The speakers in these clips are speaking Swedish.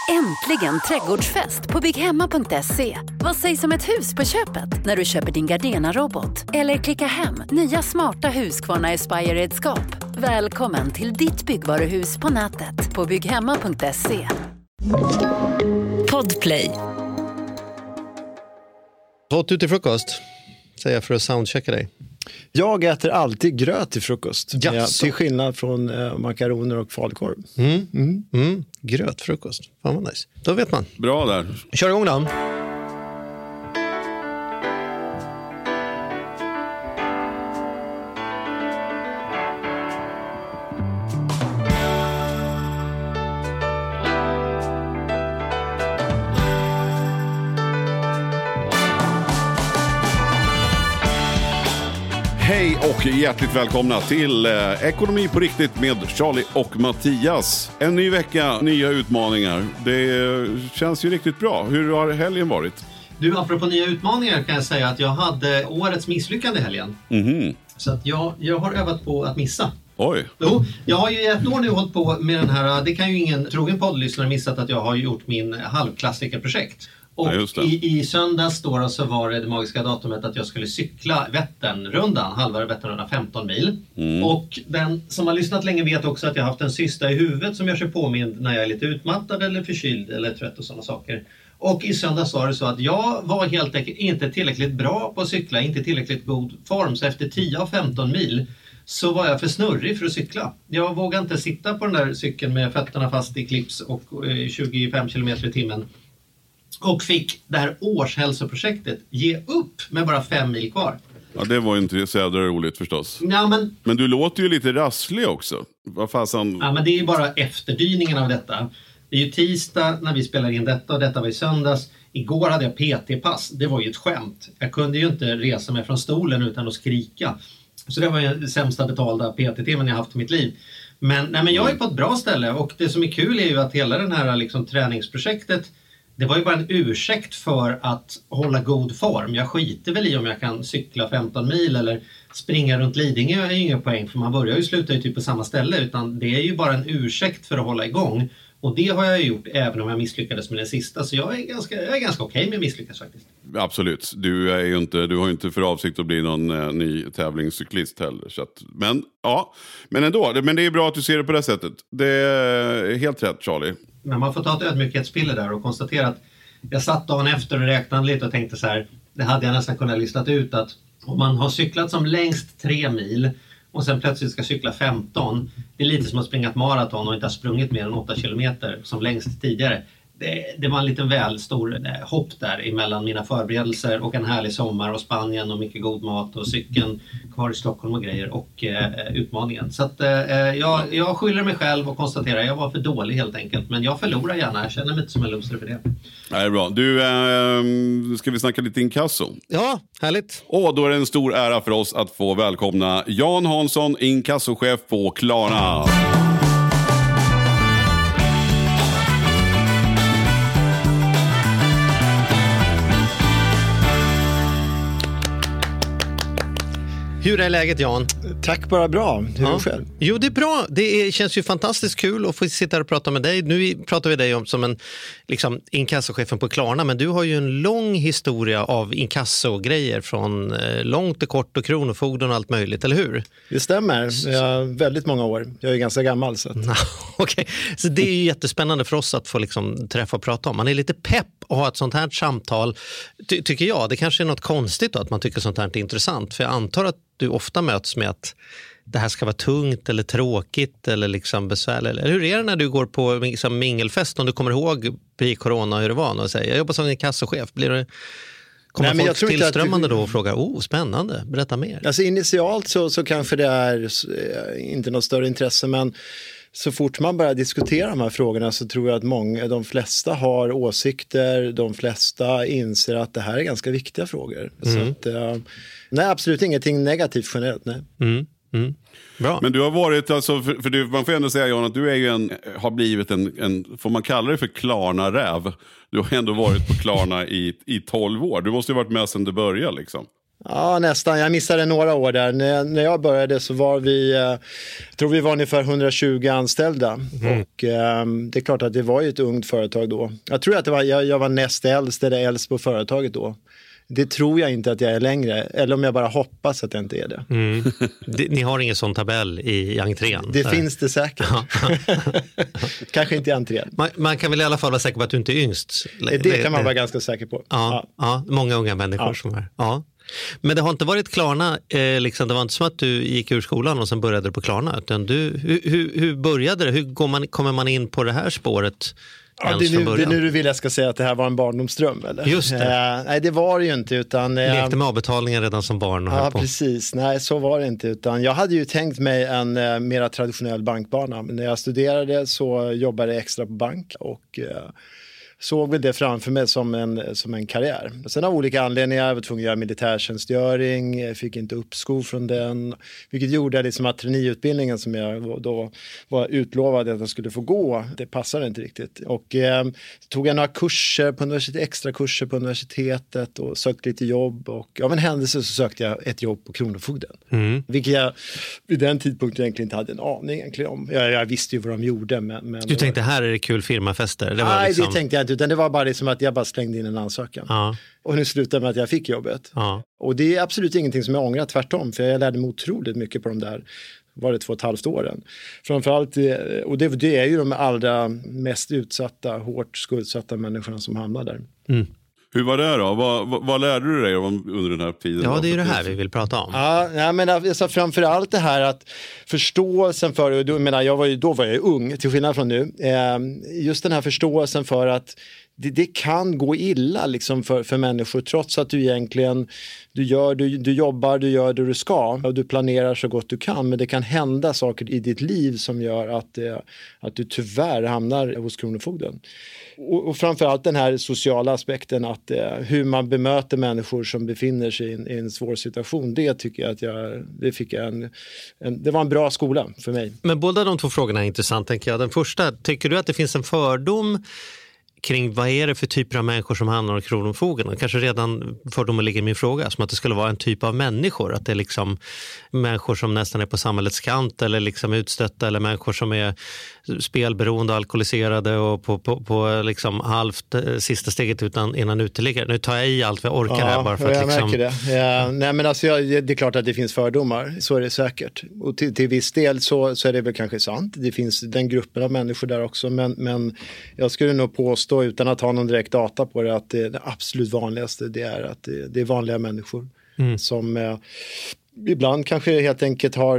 Äntligen trädgårdsfest på bygghemma.se. Vad sägs om ett hus på köpet när du köper din Gardena-robot? Eller klicka hem nya smarta Husqvarna Aspire-redskap. Välkommen till ditt byggvaruhus på nätet på bygghemma.se. Podplay. Vad åt du till frukost? Säger jag för att soundchecka dig. Jag äter alltid gröt till frukost. Ja, till skillnad från makaroner och falukorv. Grötfrukost. Fan vad nice. Då vet man. Bra där. Kör igång då. Hej och hjärtligt välkomna till Ekonomi på riktigt med Charlie och Mattias. En ny vecka, nya utmaningar. Det känns ju riktigt bra. Hur har helgen varit? Du, apropå nya utmaningar kan jag säga att jag hade årets misslyckande helgen. Så att jag har övat på att missa. Oj. Jo, jag har ju i ett år nu hållit på med den här, det kan ju ingen trogen poddlyssnare missat att jag har gjort min halvklassikerprojekt. Och i söndags då så var det magiska datumet att jag skulle cykla Vätternrundan, halva Vätternrundan 15 mil. Och den som har lyssnat länge vet också att jag har haft en cysta i huvudet som gör sig påmind när jag är lite utmattad eller förkyld eller trött och sådana saker. Och i söndags var det så att jag var helt enkelt inte tillräckligt bra på att cykla, inte tillräckligt god form. Så efter 10 av 15 mil så var jag för snurrig för att cykla. Jag vågade inte sitta på den där cykeln med fötterna fast i clips och 25 km i timmen. Och fick det här årshälsoprojektet ge upp med bara 5 mil kvar. Ja, det var ju inte så jävla roligt förstås. Ja, men du låter ju lite rasslig också. Vad fasen? Ja, men det är ju bara efterdyningen av detta. Det är ju tisdag när vi spelar in detta och detta var i söndags. Igår hade jag PT-pass. Det var ju ett skämt. Jag kunde ju inte resa mig från stolen utan att skrika. Så det var ju den sämsta betalda PT-timmen jag haft i mitt liv. Men jag är på ett bra ställe och det som är kul är ju att hela den här liksom, träningsprojektet, det var ju bara en ursäkt för att hålla god form. Jag skiter väl i om jag kan cykla 15 mil eller springa runt Lidingö är ju ingen poäng. För man börjar ju sluta ju typ på samma ställe. Utan det är ju bara en ursäkt för att hålla igång. Och det har jag gjort även om jag misslyckades med den sista. Så jag är ganska okej med misslyckas faktiskt. Absolut. Du har ju inte för avsikt att bli någon ny tävlingscyklist heller. Så att, men ja, men ändå. Men det är bra att du ser det på det sättet. Det är helt rätt, Charlie. Men man får ta ett ödmjukhetspiller där och konstatera att jag satt dagen efter och räknade lite och tänkte så här, det hade jag nästan kunnat listat ut att om man har cyklat som längst 3 mil och sen plötsligt ska cykla 15, det är lite som att springa ett maraton och inte ha sprungit mer än 8 kilometer som längst tidigare. Det var en liten väl stor hopp där emellan mina förberedelser och en härlig sommar och Spanien och mycket god mat och cykeln kvar i Stockholm och grejer och utmaningen. Så att jag skyller mig själv och konstaterar att jag var för dålig helt enkelt. Men jag förlorar gärna, jag känner mig inte som en loser för det. Det är bra. Du, ska vi snacka lite inkasso? Ja, härligt. Och då är det en stor ära för oss att få välkomna Jan Hansson, inkassochef på Klarna. Hur är läget, Jan? Tack, bara bra. Hur är det själv? Jo, det är bra. Det känns ju fantastiskt kul att få sitta här och prata med dig. Nu pratar vi dig om som en liksom, inkassochefen på Klarna, men du har ju en lång historia av inkassogrejer från långt och kort och kronofogden och allt möjligt, eller hur? Det stämmer. Jag har väldigt många år. Jag är ganska gammal. Så, Okej. Så det är ju jättespännande för oss att få liksom, träffa och prata om. Man är lite pepp att ha ett sånt här samtal, tycker jag. Det kanske är något konstigt då, att man tycker sånt här är intressant. För jag antar att du ofta möts med att det här ska vara tungt eller tråkigt eller liksom besvärligt. Eller hur är det när du går på liksom mingelfest, om du kommer ihåg pre-corona hur det var och säger jag jobbar som en kassochef? Kommer folk tillströmmande då och frågar, spännande, berätta mer. Alltså initialt så kanske det är inte något större intresse, men så fort man börjar diskutera de här frågorna så tror jag att de flesta har åsikter, de flesta inser att det här är ganska viktiga frågor. Så att, nej, absolut ingenting negativt generellt, nej. Bra. Men du har varit, alltså, för man får ändå säga, Jan, att du är ju har blivit en, får man kalla det för Klarna-räv? Du har ändå varit på Klarna i 12 år. Du måste ju ha varit med sedan det började liksom. Ja, nästan. Jag missade några år där. När jag började så var jag tror vi var ungefär 120 anställda. Och det är klart att det var ju ett ungt företag då. Jag tror att jag var näst äldst eller äldst på företaget då. Det tror jag inte att jag är längre. Eller om jag bara hoppas att jag inte är det. Ni har ingen sån tabell i entrén? Det finns det säkert. Kanske inte i entrén. Man kan väl i alla fall vara säker på att du inte är yngst? Det kan man vara ganska säker på. Ja, många unga människor som är. Ja. Men det har inte varit Klarna, liksom, det var inte som att du gick ur skolan och sen började du på Klarna, utan hur började det? Hur kommer man in på det här spåret? Ja, det är nu du vill jag ska säga att det här var en barndomsdröm, eller? Just det. Nej, det var det ju inte, utan... Lekte med avbetalningen redan som barn och ja, precis. Nej, så var det inte, utan jag hade ju tänkt mig en mera traditionell bankbana. Men när jag studerade så jobbade jag extra på bank och... såg väl det framför mig som en karriär. Sen av olika anledningar var tvungen att göra militärtjänstgöring, fick inte uppskov från den, vilket gjorde liksom att traineeutbildningen som jag då var utlovad att jag skulle få gå, det passade inte riktigt. Och tog jag några kurser på universitet, extra kurser på universitetet och sökte lite jobb, och av en händelse så sökte jag ett jobb på Kronofogden. Vilket jag vid den tidpunkten egentligen inte hade en aning egentligen om. Jag visste ju vad de gjorde. Men du tänkte, här är det kul firmafester? Nej, liksom... det tänkte jag inte, utan det var bara liksom att jag bara slängde in en ansökan. Ja. Och nu slutade med att jag fick jobbet. Ja. Och det är absolut ingenting som jag ångrar, tvärtom. För jag lärde mig otroligt mycket på de där, var det 2,5 åren. Framförallt, och det är ju de allra mest utsatta, hårt skuldsatta människorna som hamnar där. Hur var det då? Vad lärde du dig under den här tiden? Ja, det är ju det här vi vill prata om. Ja, men alltså, framförallt det här att förståelsen för, då var jag ung, till skillnad från nu. Just den här förståelsen för att det kan gå illa liksom för människor, trots att du egentligen du jobbar, du gör det du ska och du planerar så gott du kan, men det kan hända saker i ditt liv som gör att du tyvärr hamnar hos Kronofogden. Och framförallt den här sociala aspekten, att hur man bemöter människor som befinner sig i en svår situation, det tycker jag att det var en bra skola för mig. Men båda de två frågorna är intressant, tänker jag. Den första, tycker du att det finns en fördom kring vad är det för typer av människor som hamnar hos Kronofogden? Och kanske redan fördomen ligger i min fråga, som att det skulle vara en typ av människor, att det är liksom människor som nästan är på samhällets kant eller liksom utstötta, eller människor som är spelberoende och alkoholiserade och på liksom halvt sista steget innan uteliggare. Nu tar jag i allt vad jag orkar här bara för att liksom... märker det. Ja, nej, men alltså, det är klart att det finns fördomar, så är det säkert. Och till viss del så är det väl kanske sant. Det finns den gruppen av människor där också, men jag skulle nog påstå, utan att ha någon direkt data på det, att det absolut vanligaste det är att det är vanliga människor som ibland kanske helt enkelt har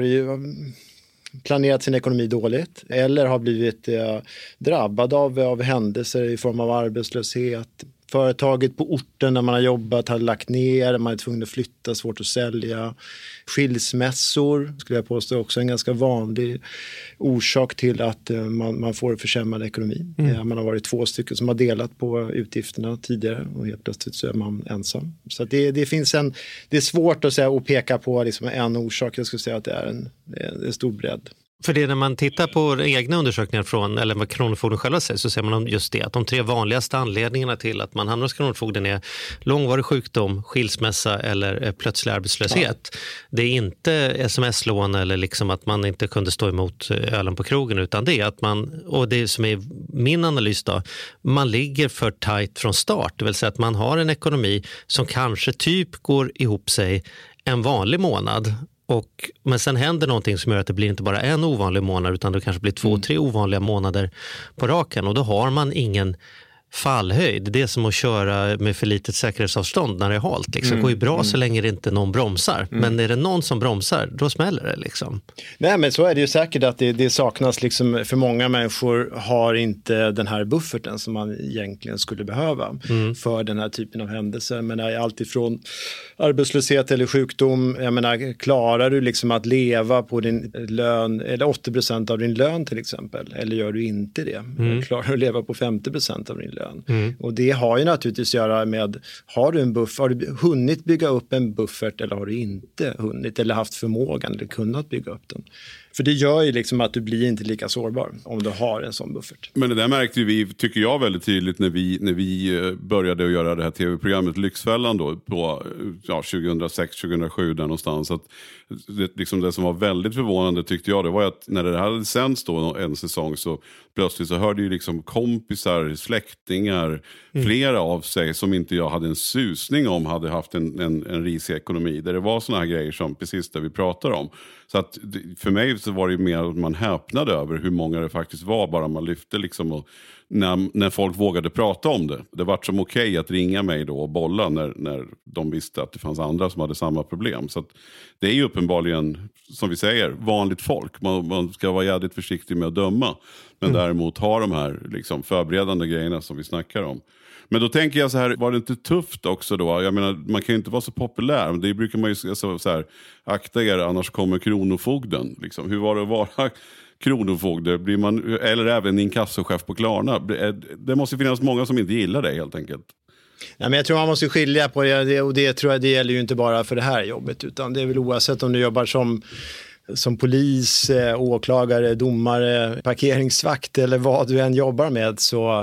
planerat sin ekonomi dåligt eller har blivit drabbad av händelser i form av arbetslöshet. Företaget på orten där man har jobbat har lagt ner, man är tvungen att flytta, svårt att sälja. Skilsmässor skulle jag påstå också en ganska vanlig orsak till att man får försämrad ekonomi. Man har varit 2 stycken som har delat på utgifterna tidigare och helt plötsligt så är man ensam. Så att det är svårt att säga och peka på liksom en orsak. Jag skulle säga att det är en stor bredd. För det, när man tittar på egna undersökningar från, eller vad Kronofogden själva säger, så ser man just det, att de 3 vanligaste anledningarna till att man hamnar hos Kronofogden är långvarig sjukdom, skilsmässa eller plötslig arbetslöshet. Ja. Det är inte sms-lån eller liksom att man inte kunde stå emot ölen på krogen, utan det är att man, och det som är min analys då, man ligger för tajt från start, det vill säga att man har en ekonomi som kanske typ går ihop sig en vanlig månad. Men sen händer någonting som gör att det blir inte bara en ovanlig månad, utan det kanske blir 2-3 ovanliga månader på raken, och då har man ingen fallhöjd. Det är som att köra med för litet säkerhetsavstånd när det är halt. Liksom. Det går ju bra så länge det inte någon bromsar. Men är det någon som bromsar, då smäller det. Liksom. Nej, men så är det ju säkert att det saknas. Liksom, för många människor har inte den här bufferten som man egentligen skulle behöva för den här typen av händelser. Men allt ifrån arbetslöshet eller sjukdom, jag menar, klarar du liksom att leva på din lön eller 80% av din lön till exempel? Eller gör du inte det? Klarar du att leva på 50% av din lön? den. Och det har ju naturligtvis att göra med, har du hunnit bygga upp en buffert eller har du inte hunnit eller haft förmågan eller kunnat bygga upp den? För det gör ju liksom att du blir inte lika sårbar om du har en sån buffert. Men det där märkte vi, tycker jag, väldigt tydligt när vi började att göra det här tv-programmet Lyxfällan då på 2006-2007 där någonstans. Att det som var väldigt förvånande tyckte jag, det var att när det hade sänds då en säsong så plötsligt så hörde ju liksom kompisar, släktingar, flera av sig som inte jag hade en susning om hade haft en risig ekonomi. Där det var såna här grejer som precis det vi pratar om. Så att för mig så var det mer att man häpnade över hur många det faktiskt var, bara man lyfte liksom, och när folk vågade prata om det. Det var som okej att ringa mig då och bolla när de visste att det fanns andra som hade samma problem. Så att det är ju uppenbarligen, som vi säger, vanligt folk. Man ska vara jävligt försiktig med att döma. Men däremot ha de här liksom förberedande grejerna som vi snackar om. Men då tänker jag så här, var det inte tufft också då? Jag menar, man kan ju inte vara så populär. Det brukar man ju så här, akta er, annars kommer kronofogden. Liksom. Hur var det att vara kronofogde? Blir man, eller även inkassochef på Klarna? Det måste finnas många som inte gillar det helt enkelt. Ja, men jag tror man måste skilja på det, och det tror jag det gäller ju inte bara för det här jobbet, utan det är väl oavsett om du jobbar som polis, åklagare, domare, parkeringsvakt eller vad du än jobbar med,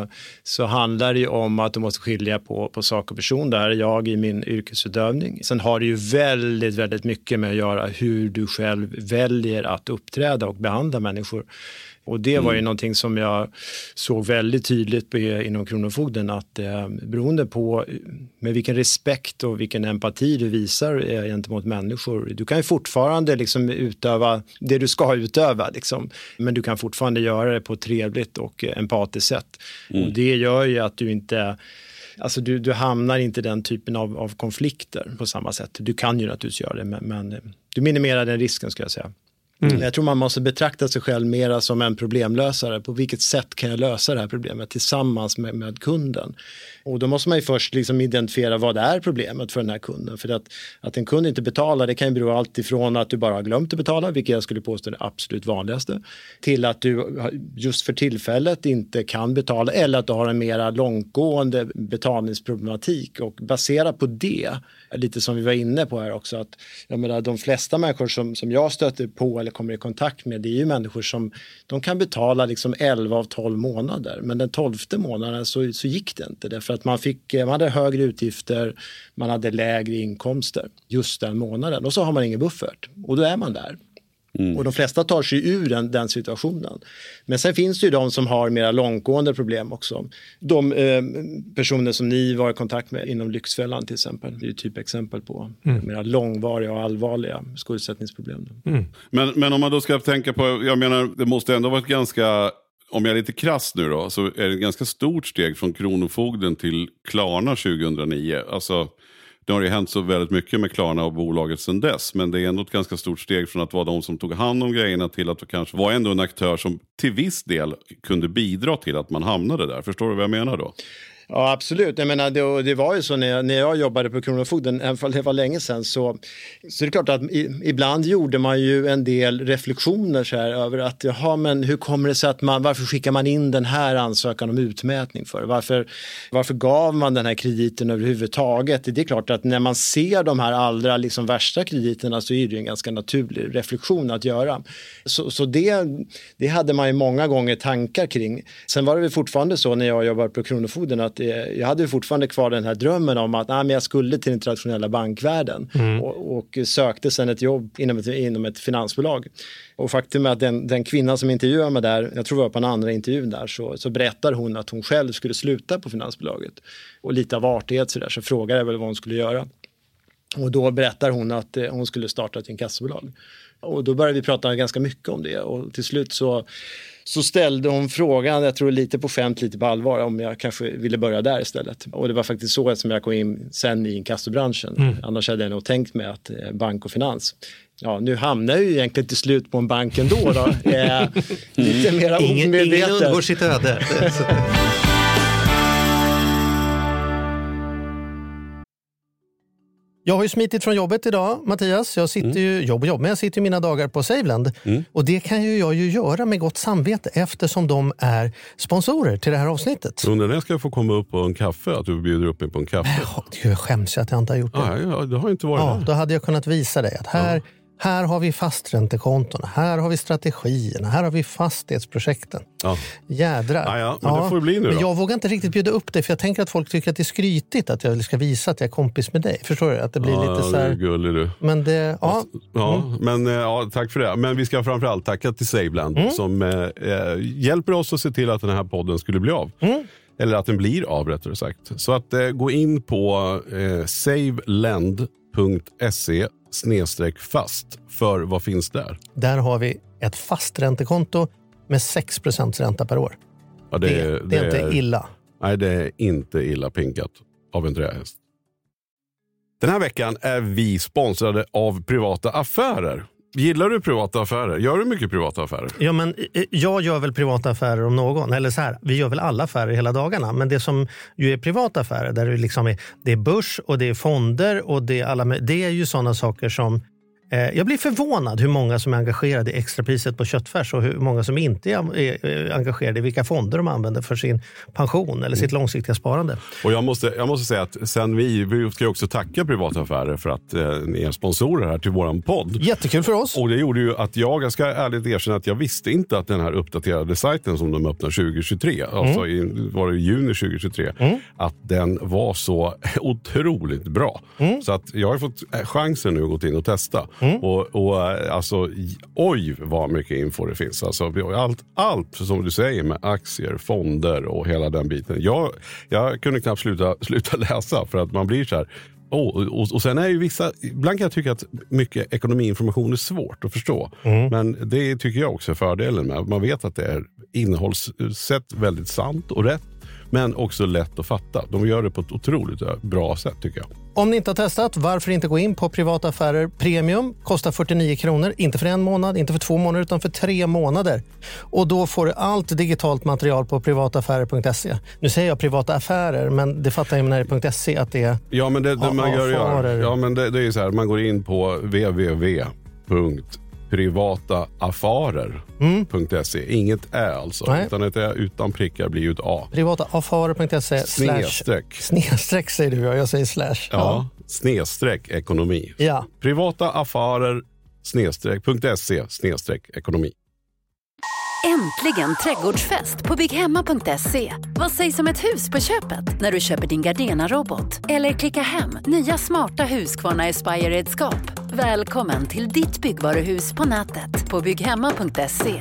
så handlar det ju om att du måste skilja på sak och person. Där jag i min yrkesutövning. Sen har det ju väldigt, väldigt mycket med att göra hur du själv väljer att uppträda och behandla människor. Och det var ju någonting som jag såg väldigt tydligt inom Kronofogden, att beroende på med vilken respekt och vilken empati du visar gentemot människor. Du kan ju fortfarande liksom utöva det du ska utöva, liksom, men du kan fortfarande göra det på ett trevligt och empatiskt sätt. Och det gör ju att du inte... Alltså du hamnar inte i den typen av konflikter på samma sätt. Du kan ju naturligtvis göra det, men du minimerar den risken, skulle jag säga. Jag tror man måste betrakta sig själv mera som en problemlösare. På vilket sätt kan jag lösa det här problemet tillsammans med kunden? Och då måste man ju först liksom identifiera vad det är problemet för den här kunden. För att en kund inte betalar, det kan ju bero allt ifrån att du bara har glömt att betala, vilket jag skulle påstå är det absolut vanligaste, till att du just för tillfället inte kan betala, eller att du har en mera långtgående betalningsproblematik. Och baserat på det, lite som vi var inne på här också, att jag menar, de flesta människor som jag stöter på eller kommer i kontakt med, det är ju människor som de kan betala liksom 11 av 12 månader, men den 12:e månaden så gick det inte, därför att man hade högre utgifter, man hade lägre inkomster just den månaden, och så har man ingen buffert, och då är man där. Och de flesta tar sig ur den situationen. Men sen finns det ju de som har mer långtgående problem också. De personer som ni var i kontakt med inom Lyxfällan till exempel, det är ju typ exempel på mer långvariga och allvarliga skuldsättningsproblem. Men om man då ska tänka på, jag menar, det måste ändå vara ett ganska, om jag är lite krass nu då, så är det ett ganska stort steg från Kronofogden till Klarna 2009. Alltså, det har ju hänt så väldigt mycket med Klarna och bolaget sedan dess. Men det är ändå ett ganska stort steg från att vara de som tog hand om grejerna till att kanske vara ändå en aktör som till viss del kunde bidra till att man hamnade där. Förstår du vad jag menar då? Ja, absolut. Jag menar, det var ju så när jag jobbade på Kronofogden, även om det var länge sedan, så är det klart att ibland gjorde man ju en del reflektioner så här över att, jaha, men hur kommer det sig att varför skickar man in den här ansökan om utmätning för? Varför gav man den här krediten överhuvudtaget? Det är klart att när man ser de här allra liksom värsta krediterna, så är det en ganska naturlig reflektion att göra. Så det hade man ju många gånger tankar kring. Sen var det väl fortfarande så när jag jobbade på Kronofogden att jag hade fortfarande kvar den här drömmen om att men jag skulle till den internationella bankvärlden och sökte sen ett jobb inom ett finansbolag. Och faktum är att den kvinnan som intervjuade mig där, jag tror det var på en andra intervjun där, så berättar hon att hon själv skulle sluta på finansbolaget. Och lite av artighet så frågade jag väl vad hon skulle göra. Och då berättar hon att hon skulle starta ett inkassobolag. Och då började vi prata ganska mycket om det, och till slut så ställde hon frågan, jag tror lite på skämt, lite på allvar, om jag kanske ville börja där istället. Och det var faktiskt så som jag kom in sen i inkassobranschen. Annars hade jag nog tänkt mig att bank och finans. Ja, nu hamnar jag ju egentligen till slut på en bank ändå. Lite mer omedvetet. Ingen undgår sitt öde. Jag har ju smitit från jobbet idag, Mattias. Jag sitter ju, men jag sitter ju mina dagar på SaveLend. Och det kan ju jag ju göra med gott samvete eftersom de är sponsorer till det här avsnittet. Undrar när jag ska få komma upp på en kaffe, att du bjuder upp mig på en kaffe? Jag skäms att jag inte har gjort det. Ja, det har inte varit det. Då hade jag kunnat visa dig att här har vi fasträntekontona, här har vi strategierna, här har vi fastighetsprojekten. Ja. Jädrar. Men det får bli nu då. Men jag vågar inte riktigt bjuda upp dig för jag tänker att folk tycker att det är skrytigt att jag ska visa att jag är kompis med dig. Förstår du? Att det blir lite så här... Ja, gullig du. Men det, tack för det. Men vi ska framförallt tacka till SaveLend som hjälper oss att se till att den här podden skulle bli av. Eller att den blir av, rättare sagt. Så att gå in på savelend.se/fast för vad finns där? Där har vi ett fasträntekonto med 6% ränta per år. Ja, det är inte illa. Nej, det är inte illa pinkat av en trähäst. Den här veckan är vi sponsrade av Privata Affärer. Gillar du privata affärer? Gör du mycket privata affärer? Ja, men jag gör väl privata affärer om någon. Eller så här, vi gör väl alla affärer hela dagarna. Men det som ju är privata affärer, där det liksom det är börs och det är fonder och det är ju sådana saker som... Jag blir förvånad hur många som är engagerade i extrapriset på köttfärs och hur många som inte är engagerade i vilka fonder de använder för sin pension eller sitt långsiktiga sparande. Och jag måste säga att sen vi ska också tacka Privata Affärer för att ni är sponsorer här till våran podd. Jättekul för oss. Och det gjorde ju att jag ska ärligt erkänna att jag visste inte att den här uppdaterade sajten som de öppnar 2023, alltså var det i juni 2023, att den var så otroligt bra. Så att jag har fått chansen nu att gå in och testa. Och alltså, oj vad mycket info det finns. Alltså, allt som du säger med aktier, fonder och hela den biten. Jag kunde knappt sluta läsa för att man blir så här. Och sen är ju ibland kan jag tycka att mycket ekonomiinformation är svårt att förstå. Men det tycker jag också är fördelen med. Man vet att det är innehållssätt väldigt sant och rätt. Men också lätt att fatta. De gör det på ett otroligt bra sätt tycker jag. Om ni inte har testat, varför inte gå in på Privata Affärer Premium? Kostar 49 kronor, inte för 1 månad, inte för 2 månader utan för 3 månader. Och då får du allt digitalt material på privataffärer.se. Nu säger jag privata affärer, men det fattar jag när det är .se att det är... Ja, men det man gör. Ja, men det är ju så här, man går in på www.privataaffärer.se. Inget är alltså. Nej. Utan ett är utan prickar blir ju ett A. Privataaffärer.se snedstreck säger du, jag säger slash. Ja, snedstreck ekonomi. Ja. Privataaffärer.se/ekonomi. Äntligen trädgårdsfest på bygghemma.se. Vad sägs om ett hus på köpet när du köper din Gardena-robot? Eller klicka hem nya smarta Husqvarna Aspire-redskap. Välkommen till ditt byggvaruhus på nätet på bygghemma.se.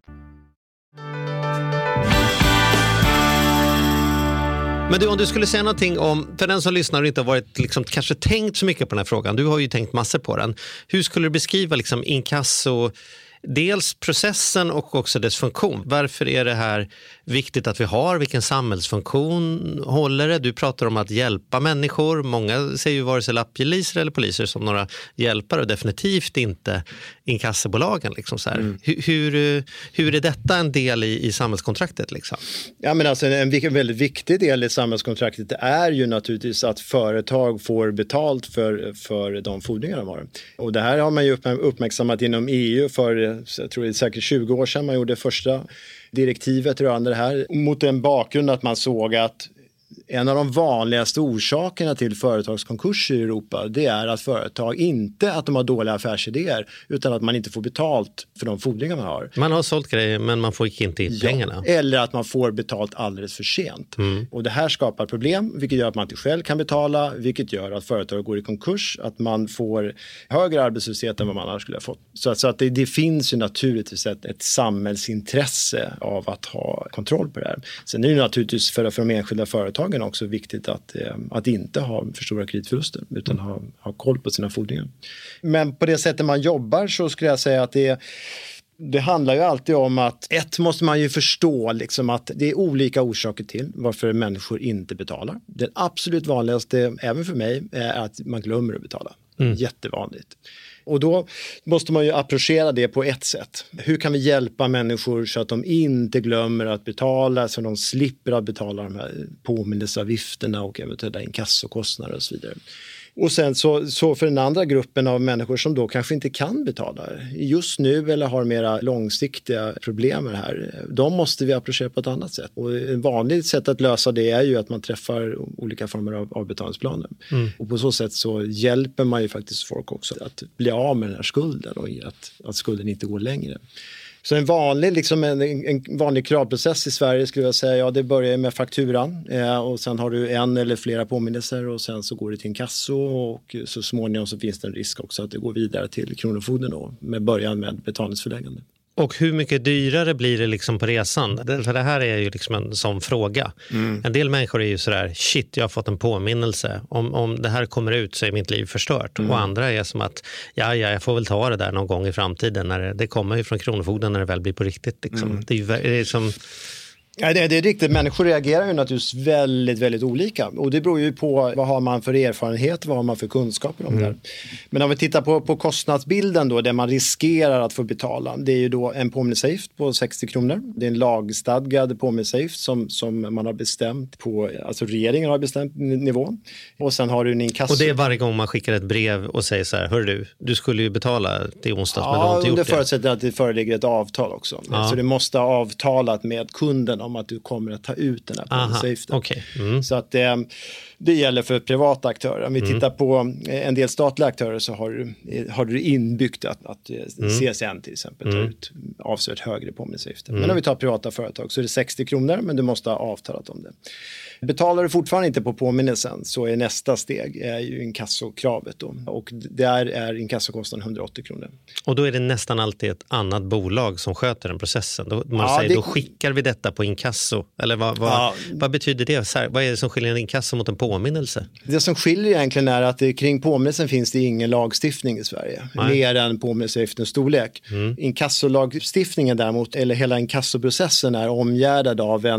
Men du, om du skulle säga någonting om, för den som lyssnar och inte har varit liksom, kanske tänkt så mycket på den här frågan, du har ju tänkt massor på den. Hur skulle du beskriva liksom inkasso, dels processen och också dess funktion? Varför är det här viktigt att vi har? Vilken samhällsfunktion håller det? Du pratar om att hjälpa människor. Många ser ju vare sig lappgeliser eller poliser som några hjälpare och definitivt inte inkassobolagen. Liksom så här. Hur är detta en del i samhällskontraktet? Liksom? Ja, men alltså en väldigt viktig del i samhällskontraktet är ju naturligtvis att företag får betalt för de fordringar de har. Och det här har man ju uppmärksammat inom EU för, jag tror det är säkert 20 år sedan man gjorde första direktivet rörande det här. Mot den bakgrund att man såg att en av de vanligaste orsakerna till företagskonkurser i Europa, det är att företag inte att de har dåliga affärsidéer utan att man inte får betalt för de fordringar man har. Man har sålt grejer men man får inte in pengarna. Eller att man får betalt alldeles för sent. Och det här skapar problem, vilket gör att man inte själv kan betala, vilket gör att företag går i konkurs, att man får högre arbetslöshet än vad man annars skulle ha fått. Så att det finns ju naturligtvis ett samhällsintresse av att ha kontroll på det här. Sen är det naturligtvis för de enskilda företagen också viktigt att inte ha för stora kreditförluster utan ha koll på sina fordringar. Men på det sättet man jobbar så skulle jag säga att det handlar ju alltid om att måste man ju förstå liksom att det är olika orsaker till varför människor inte betalar. Det absolut vanligaste, även för mig, är att man glömmer att betala. Jättevanligt. Och då måste man ju approchera det på ett sätt. Hur kan vi hjälpa människor så att de inte glömmer att betala, så de slipper att betala de här påminnelseavgifterna och eventuella inkassokostnader och så vidare. Och sen så för den andra gruppen av människor som då kanske inte kan betala just nu eller har mera långsiktiga problem med det här, de måste vi approchera på ett annat sätt. Och ett vanligt sätt att lösa det är ju att man träffar olika former av betalningsplaner. Och på så sätt så hjälper man ju faktiskt folk också att bli av med den här skulden och att skulden inte går längre. Så en vanlig kravprocess i Sverige skulle jag säga, det börjar med fakturan och sen har du en eller flera påminnelser och sen så går det till inkasso och så småningom så finns det en risk också att det går vidare till Kronofogden då, med början med betalningsförläggande. Och hur mycket dyrare blir det liksom på resan? För det här är ju liksom en sån fråga. En del människor är ju sådär, shit, jag har fått en påminnelse. Om det här kommer ut så är mitt liv förstört. Och andra är som att, jag får väl ta det där någon gång i framtiden. När det kommer ju från Kronofogden när det väl blir på riktigt. Liksom. Det är som... Ja, det är riktigt. Människor reagerar ju naturligtvis väldigt, väldigt olika. Och det beror ju på vad har man för erfarenhet, vad har man för kunskaper om det här. Men om vi tittar på kostnadsbilden då, där man riskerar att få betala. Det är ju då en påminnelseavgift på 60 kronor. Det är en lagstadgad påminnelseavgift som man har bestämt på, alltså regeringen har bestämt nivå. Och sen har du en inkasso. Och det är varje gång man skickar ett brev och säger så här, hör du skulle ju betala till onsdags men du har inte gjort det. Ja, det förutsätter att det föreligger ett avtal också. Ja. Så du måste ha avtalat med kunden om att du kommer att ta ut den här påminnelseavgiften. Okay. Så att det gäller för privata aktörer. Om vi tittar på en del statliga aktörer så har du inbyggt att CSN till exempel tar ut avsevärt högre påminnelseavgifter. Men om vi tar privata företag så är det 60 kronor men du måste ha avtalat om det. Betalar du fortfarande inte på påminnelsen så är nästa steg ju inkassokravet då. Och där är inkassokostnaden 180 kronor. Och då är det nästan alltid ett annat bolag som sköter den processen. Då skickar vi detta på inkasso. Eller vad betyder det? Vad är det som skiljer en inkasso mot en påminnelse? Det som skiljer egentligen är att kring påminnelsen finns det ingen lagstiftning i Sverige. Mer än påminnelseavgiftens storlek. Inkassolagstiftningen däremot, eller hela inkassoprocessen är omgärdad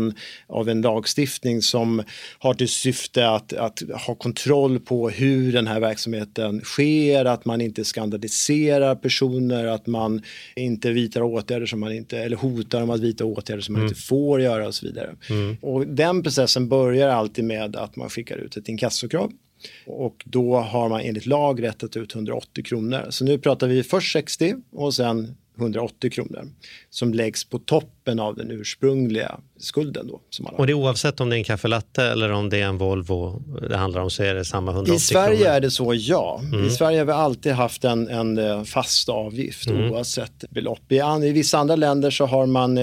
av en lagstiftning som har till syfte att ha kontroll på hur den här verksamheten sker, att man inte skandaliserar personer, att man inte vidtar åtgärder som man inte, eller hotar om att vidta åtgärder som man inte får göra och så vidare. Och den processen börjar alltid med att man skickar ut ett inkassokrav. Och då har man enligt lag rätt att ut 180 kronor. Så nu pratar vi först 60 och sen 180 kronor som läggs på toppen av den ursprungliga skulden då. Och det är oavsett om det är en kaffelatte eller om det är en Volvo det handlar om, så är det samma 180 kronor? I Sverige är det så, ja. I Sverige har vi alltid haft en fast avgift oavsett belopp. I vissa andra länder så har man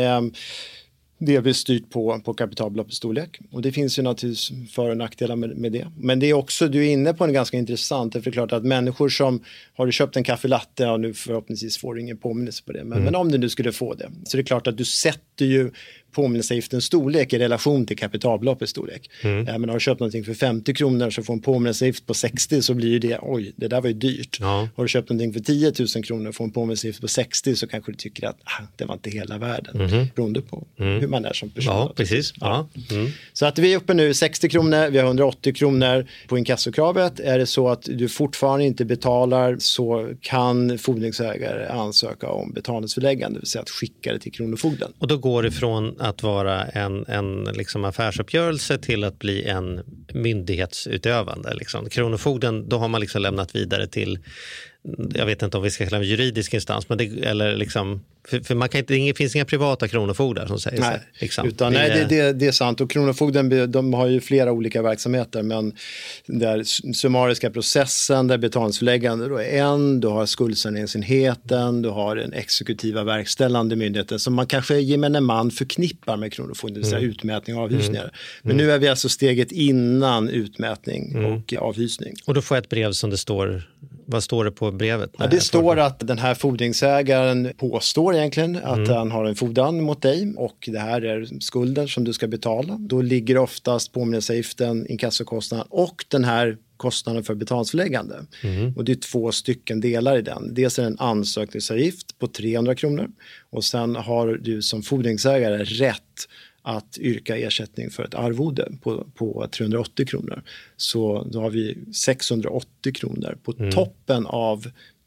delvis styrt på kapitalbeloppets storlek. Och det finns ju naturligtvis för- och nackdelar med det. Men det är också, du är inne på en ganska intressant. Det är klart att människor som har köpt en kaffelatte och nu förhoppningsvis får ingen påminnelse på det. Men om du nu skulle få det, så är det klart att du sätter ju påminnelseavgiftens storlek i relation till kapitalbeloppets storlek. Men har du köpt någonting för 50 kronor så får en påminnelseavgift på 60 så blir ju det, oj, det där var ju dyrt. Ja. Har du köpt någonting för 10 000 kronor och får en påminnelseavgift på 60 så kanske du tycker att det var inte hela världen. Beroende på hur man är som person. Ja, precis. Ja. Så att vi är uppe nu i 60 kronor, vi har 180 kronor på inkassokravet. Är det så att du fortfarande inte betalar så kan fordringsägare ansöka om betalningsförläggande, det vill säga att skicka det till Kronofogden. Och då går det från att vara en liksom affärsuppgörelse till att bli en myndighetsutövande. Liksom. Kronofogden, då har man liksom lämnat vidare till, jag vet inte om vi ska kalla det juridisk instans, men det, eller liksom, för man kan inte, det finns inga privata kronofogdar som säger nej, så. Liksom. Utan, det är sant. Och Kronofogden, de har ju flera olika verksamheter, men där summariska processen, där betalningsförläggande då är du har skuldsaneringsenheten, du har den exekutiva verkställande myndigheten som man kanske gemene man förknippar med Kronofogden, det vill säga utmätning och avhysningar. Men nu är vi alltså steget innan utmätning och avhysning. Och då får jag ett brev som det står, vad står det på brevet? Ja, det står att den här fordringsägaren påstår egentligen att han har en fordran mot dig och det här är skulden som du ska betala. Då ligger oftast påminnelseavgiften, inkassokostnaden och den här kostnaden för betalningsförläggande. Och det är 2 stycken delar i den. Dels är det en ansökningsavgift på 300 kronor och sen har du som fordringsägare rätt att yrka ersättning för ett arvode på 380 kronor. Så då har vi 680 kronor på toppen av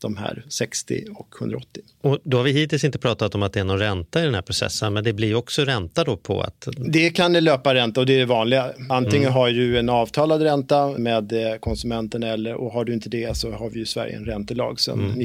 de här 60 och 180. Och då har vi hittills inte pratat om att det är någon ränta i den här processen, men det blir också ränta då på att... Det kan det löpa ränta och det är det vanliga. Antingen har du en avtalad ränta med konsumenten och har du inte det så har vi i Sverige en räntelag sedan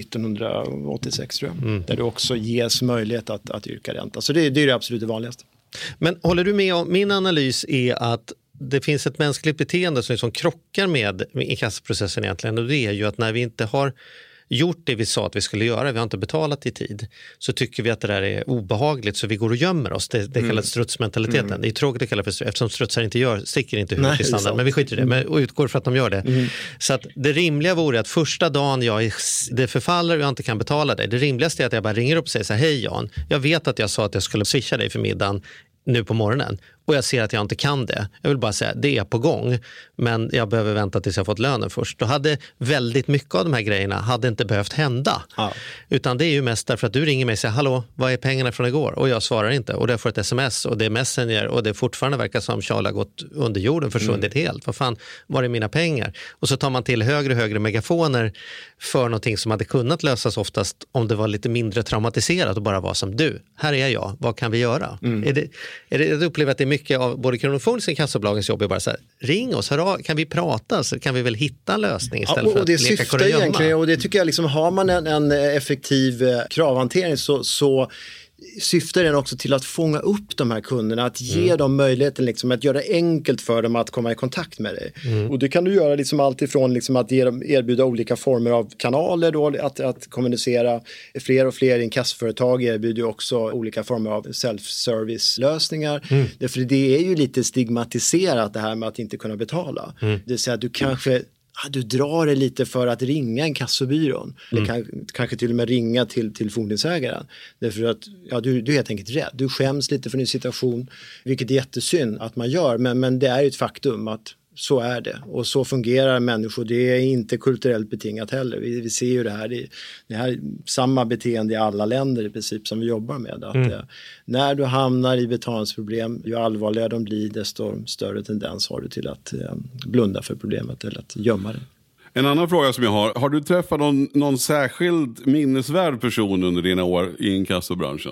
1986 tror jag. Där det också ges möjlighet att yrka ränta. Så det är det absolut vanligaste. Men håller du med om, min analys är att det finns ett mänskligt beteende som liksom krockar med inkassoprocessen egentligen, och det är ju att när vi inte har gjort det vi sa att vi skulle göra, vi har inte betalat i tid, så tycker vi att det där är obehagligt så vi går och gömmer oss. Det kallas strutsmentaliteten. Det är tråkigt att kalla för eftersom strutsar inte sticker inte huvudet i standard, men vi skiter i det, men utgår för att de gör det. Så att det rimliga vore att första dagen det förfaller och jag inte kan betala dig, det rimligaste är att jag bara ringer upp och säger så här: hej Jan, jag vet att jag sa att jag skulle swisha dig för middagen nu på morgonen och jag ser att jag inte kan det. Jag vill bara säga, det är på gång, men jag behöver vänta tills jag fått lönen först. Då hade väldigt mycket av de här grejerna hade inte behövt hända. Ja. Utan det är ju mest därför att du ringer mig och säger, hallå, vad är pengarna från igår? Och jag svarar inte. Och jag får ett sms och det är Messenger och det fortfarande verkar som Charlie har gått under jorden, försvunnit helt. Vad fan, var är mina pengar? Och så tar man till högre och högre megafoner för någonting som hade kunnat lösas oftast om det var lite mindre traumatiserat och bara var som du. Här är jag, vad kan vi göra? Jag upplever att det är mycket av både Kronofogdens och inkassobolagens jobb är bara så här, ring oss, kan vi prata så kan vi väl hitta en lösning istället för att leka kurragömma. Och det tycker jag liksom, har man en effektiv kravhantering så syftar den också till att fånga upp de här kunderna, att ge dem möjligheten liksom, att göra det enkelt för dem att komma i kontakt med dig. Och det kan du göra liksom allt ifrån liksom, att erbjuda olika former av kanaler då, att kommunicera. Fler och fler inkassoföretag erbjuder också olika former av self-service-lösningar. Därför det är ju lite stigmatiserat det här med att inte kunna betala. Det vill säga att du drar det lite för att ringa en kassobyrån. Eller kanske till och med ringa till fordringsägaren. Därför att du är helt enkelt rädd. Du skäms lite för din situation. Vilket är jättesynd att man gör. Men det är ju ett faktum att så är det. Och så fungerar människor. Det är inte kulturellt betingat heller. Vi ser ju det här samma beteende i alla länder i princip som vi jobbar med. Att, när du hamnar i betalningsproblem, ju allvarligare de blir, desto större tendens har du till att blunda för problemet eller att gömma det. En annan fråga som jag har du träffat någon särskild minnesvärd person under dina år i inkassobranschen?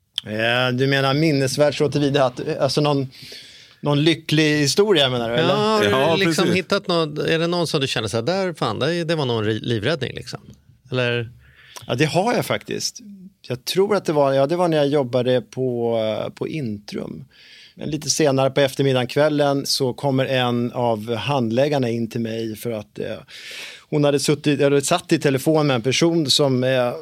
Du menar minnesvärd så tillvida att alltså någon lycklig historia menar du? Eller? Ja, har du liksom hittat något, är det någon som du känner så här, där fan, det var någon livräddning liksom? Eller? Ja, det har jag faktiskt. Jag tror att det var när jag jobbade på Intrum. Men lite senare på eftermiddagen kvällen så kommer en av handläggarna in till mig för att hon hade satt i telefon med en person som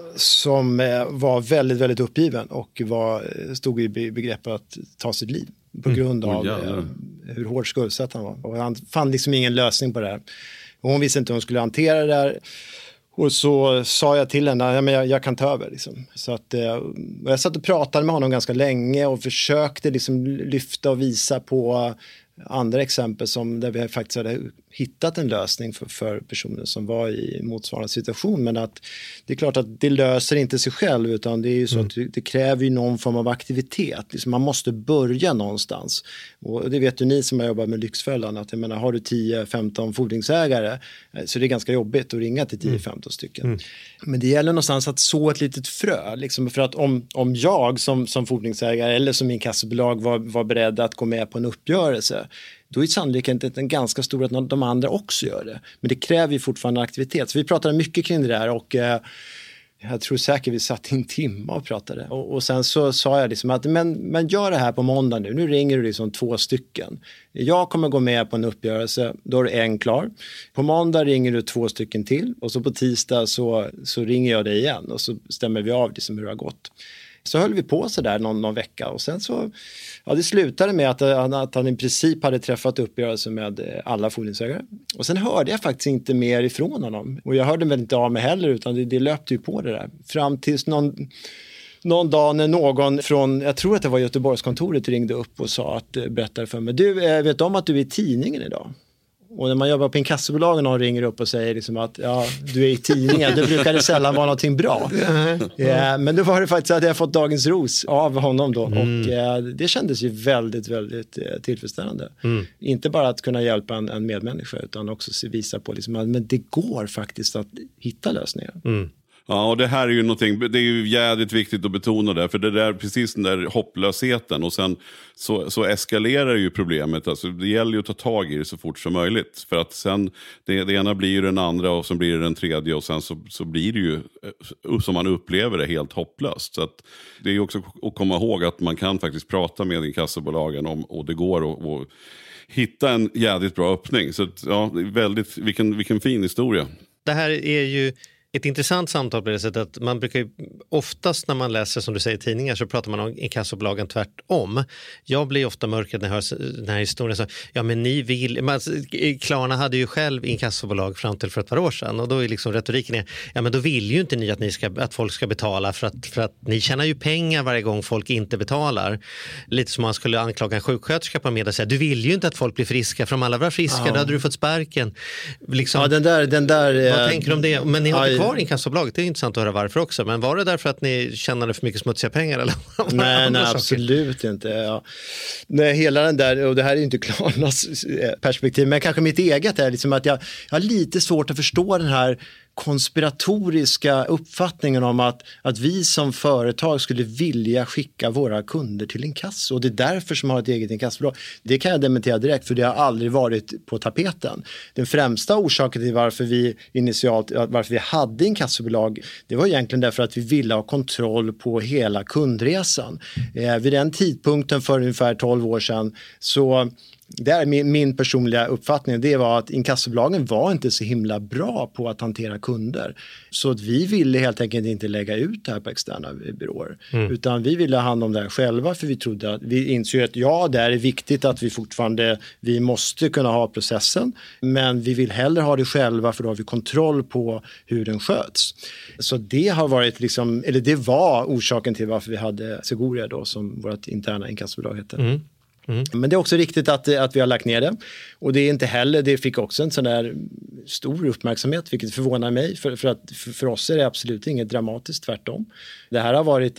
var väldigt, väldigt uppgiven och stod i begrepp att ta sitt liv på grund av hur hårt skuldsatt han var. Och han fann liksom ingen lösning på det här. Och hon visste inte hur hon skulle hantera det där. Och så sa jag till henne, jag kan ta över. Liksom. Så att, jag satt och pratade med honom ganska länge och försökte liksom lyfta och visa på andra exempel där vi faktiskt hade hittat en lösning för personer som var i motsvarande situation. Men att det är klart att det löser inte sig själv, utan det är ju så att det kräver ju någon form av aktivitet. Liksom man måste börja någonstans. Och det vet ju ni som har jobbat med Lyxfällan, att jag menar, har du 10-15 fordringsägare så det är ganska jobbigt att ringa till 10-15 stycken. Men det gäller någonstans att så ett litet frö. Liksom, för att om jag som fordringsägare eller som inkassobolag var beredd att gå med på en uppgörelse, då är sannolikheten ganska stor att de andra också gör det. Men det kräver ju fortfarande aktivitet. Så vi pratade mycket kring det där och jag tror säkert vi satt i en timme och pratade. Och sen så sa jag liksom att men gör det här på måndag nu. Nu ringer du liksom 2 stycken. Jag kommer gå med på en uppgörelse, då är det en klar. På måndag ringer du 2 stycken till och så på tisdag så ringer jag dig igen och så stämmer vi av liksom hur det har gått. Så höll vi på så där någon vecka och sen så, det slutade med att han i princip hade träffat uppgörelse med alla fordringsägare. Och sen hörde jag faktiskt inte mer ifrån honom. Och jag hörde väl inte av mig heller, utan det löpte ju på det där. Fram tills någon dag när någon från, jag tror att det var Göteborgskontoret, ringde upp och berättade för mig, du vet om att du är i tidningen idag? Och när man jobbar på inkassobolagen och ringer upp och säger liksom att du är i tidningen, då brukar det sällan vara någonting bra. Men då var det faktiskt att jag fått dagens ros av honom då. Och det kändes ju väldigt, väldigt tillfredsställande. Inte bara att kunna hjälpa en medmänniska, utan också visa på liksom att men det går faktiskt att hitta lösningar. Ja, och det här är ju någonting, det är ju jävligt viktigt att betona det, för det där, precis den där hopplösheten, och sen så eskalerar ju problemet. Alltså, det gäller ju att ta tag i det så fort som möjligt, för att sen det ena blir ju den andra och sen blir det den tredje, och sen så blir det ju, som man upplever det, helt hopplöst. Så att det är ju också att komma ihåg att man kan faktiskt prata med inkassobolagen om, och det går att hitta en jävligt bra öppning. Så att, ja, väldigt, vilken fin historia. Det här är ju ett intressant samtal på det sättet att man brukar ju, oftast när man läser som du säger tidningar, så pratar man om inkassobolagen tvärtom. Jag blir ofta mörkad när jag hör den här historien. Så, ja, men ni vill, Klarna hade ju själv inkassobolag fram till för ett par år sedan, och då är liksom retoriken är, ja men då vill ju inte ni att folk ska betala för att ni tjänar ju pengar varje gång folk inte betalar. Lite som man skulle anklaga en sjuksköterska på med och säga, du vill ju inte att folk blir friska, för om alla var friska då hade du fått sparken. Liksom, ja, den där, vad tänker du om det? Men ni har kvar inkassobolaget, det är intressant att höra varför också. Men var det därför att ni tjänade för mycket smutsiga pengar? Eller nej, absolut inte. Ja. Nej, hela den där, och det här är ju inte Klarnas perspektiv, men kanske mitt eget är liksom att jag har lite svårt att förstå den här konspiratoriska uppfattningen om att vi som företag skulle vilja skicka våra kunder till inkasso, och det är därför som har ett eget inkassobolag. Det kan jag dementera direkt, för det har aldrig varit på tapeten. Den främsta orsaken till varför vi hade inkassobolag, det var egentligen därför att vi ville ha kontroll på hela kundresan. Vid den tidpunkten för ungefär 12 år sedan så det är min personliga uppfattning, det var att inkassobolagen var inte så himla bra på att hantera kunder. Så att vi ville helt enkelt inte lägga ut det här på externa byråer. Utan vi ville ha hand om det här själva, för vi trodde att vi insåg att det är viktigt att vi måste kunna ha processen, men vi vill hellre ha det själva, för då har vi kontroll på hur den sköts. Så det har varit det var orsaken till varför vi hade Seguria då, som vårt interna inkassobolag heter. Men det är också riktigt att vi har lagt ner det, och det är inte heller, det fick också en sån där stor uppmärksamhet, vilket förvånar mig, för oss är det absolut inget dramatiskt, tvärtom. Det här har varit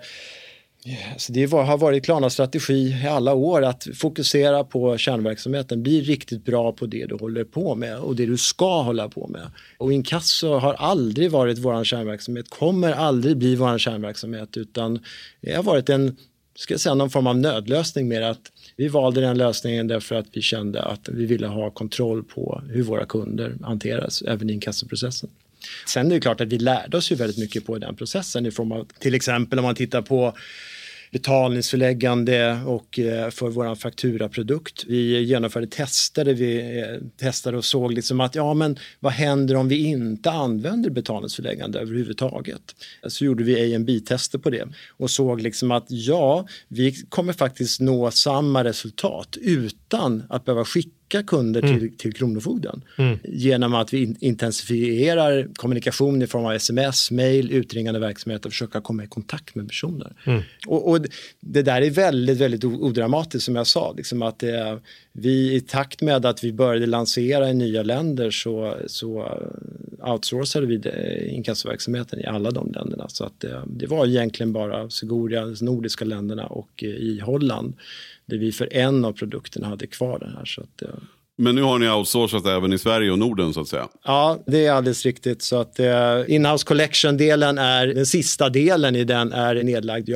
har varit Klarnas strategi i alla år, att fokusera på kärnverksamheten, bli riktigt bra på det du håller på med och det du ska hålla på med. Och inkasso har aldrig varit vår kärnverksamhet, kommer aldrig bli vår kärnverksamhet, utan det har varit någon form av nödlösning, med att vi valde den lösningen därför att vi kände att vi ville ha kontroll på hur våra kunder hanteras, även i inkassoprocessen. Sen är det klart att vi lärde oss ju väldigt mycket på den processen, i form av, till exempel om man tittar på betalningsförläggande och för vår fakturaprodukt. Vi genomförde tester där vi testade och såg liksom att men vad händer om vi inte använder betalningsförläggande överhuvudtaget? Så gjorde vi A&B-tester på det och såg liksom att vi kommer faktiskt nå samma resultat utan att behöva skicka kunder till Kronofogden genom att vi intensifierar kommunikation i form av sms, mail, utringande verksamhet och försöka komma i kontakt med personer. Och det där är väldigt, väldigt odramatiskt, som jag sa. Liksom att vi i takt med att vi började lansera i nya länder så outsourcade vi inkassoverksamheten i alla de länderna. Så att det var egentligen bara Seguria, de nordiska länderna och i Holland, där vi för en av produkterna hade kvar den här. Så att, Men nu har ni outsourcat även i Sverige och Norden, så att säga? Ja, det är alldeles riktigt. Så att in-house collection-delen är, den sista delen i den är nedlagd,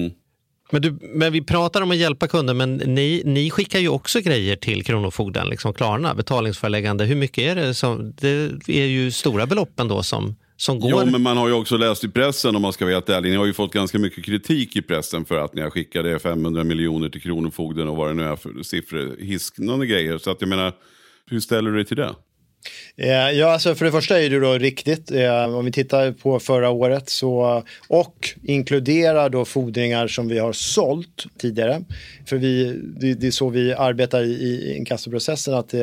Men vi pratar om att hjälpa kunder, men ni skickar ju också grejer till Kronofogden, liksom Klarna, betalningsföreläggande. Hur mycket är det? Det är ju stora belopp ändå som går. Ja, men man har ju också läst i pressen, om man ska vara helt ärlig. Ni har ju fått ganska mycket kritik i pressen för att ni har skickat 500 miljoner till Kronofogden och vad det nu är för siffror, hisknande grejer. Så att jag menar, hur ställer du dig till det? Ja, alltså för det första är det då riktigt. Om vi tittar på förra året och inkluderar då fordringar som vi har sålt tidigare. För det är så vi arbetar i inkassoprocessen, att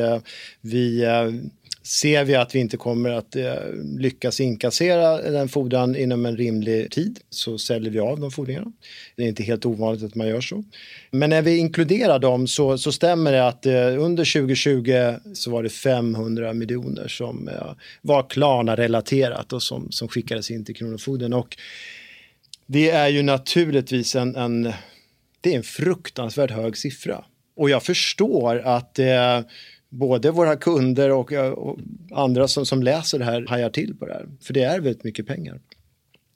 ser vi att vi inte kommer att lyckas inkassera den fordran inom en rimlig tid, så säljer vi av de fordringarna. Det är inte helt ovanligt att man gör så. Men när vi inkluderar dem så stämmer det att under 2020 så var det 500 miljoner som var Klarna-relaterat och som skickades in till Kronofogden. Och det är ju naturligtvis det är en fruktansvärt hög siffra. Och jag förstår att både våra kunder och andra som läser det här hajar till på det här. För det är väldigt mycket pengar.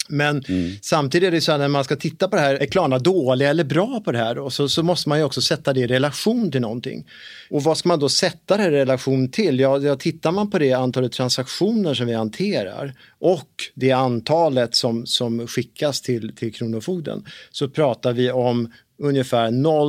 Men samtidigt är det så här, när man ska titta på det här, är Klarna dåliga eller bra på det här? Och så måste man ju också sätta det i relation till någonting. Och vad ska man då sätta det i relation till? Ja, tittar man på det antalet transaktioner som vi hanterar och det antalet som skickas till Kronofogden, så pratar vi om ungefär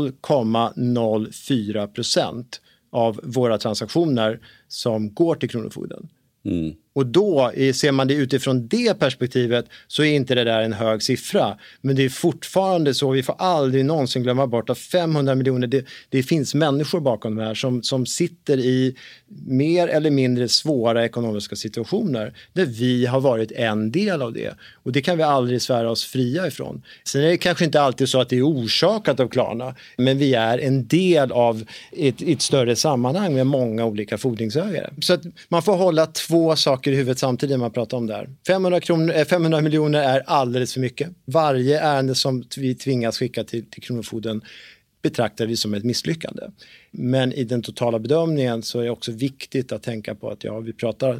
0,04% av våra transaktioner som går till Kronofogden. Och då ser man det utifrån det perspektivet, så är inte det där en hög siffra. Men det är fortfarande så, vi får aldrig någonsin glömma bort att 500 miljoner, det finns människor bakom det här som sitter i mer eller mindre svåra ekonomiska situationer där vi har varit en del av det. Och det kan vi aldrig svära oss fria ifrån. Sen är det kanske inte alltid så att det är orsakat av Klarna, men vi är en del av ett större sammanhang med många olika fordringsägare. Så att man får hålla två saker i huvudet samtidigt när man pratar om det här. 500 miljoner är alldeles för mycket. Varje ärende som vi tvingas skicka till Kronofogden betraktar vi som ett misslyckande. Men i den totala bedömningen så är det också viktigt att tänka på att vi pratar